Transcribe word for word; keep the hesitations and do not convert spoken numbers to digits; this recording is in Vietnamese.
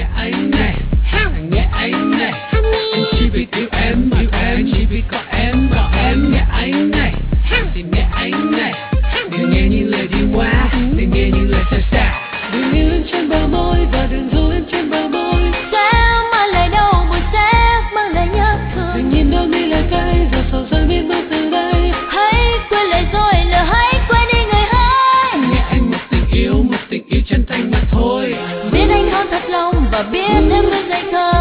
nghe anh này, nghe anh này. Anh chỉ vì yêu em, yêu em, chỉ vì có em, có em. Nghe anh này, thì nghe anh này. Đừng nghe những lời đi qua, đừng nghe những lời xa xa. Đừng yêu em trên bờ môi và đừng ru em trên bờ môi. Sẽ mang lại đau buồn, sẽ mang lại nhớ thương. Đừng nhìn đâu mi là cay, giờ sầu rơi biến mất từ đây. Hãy quên lời rồi lỡ, hãy quên đi người hỡi. Nghe anh một tình yêu, một tình yêu chân thành mà thôi. Biết anh không thật lòng và biết em luôn dại khờ.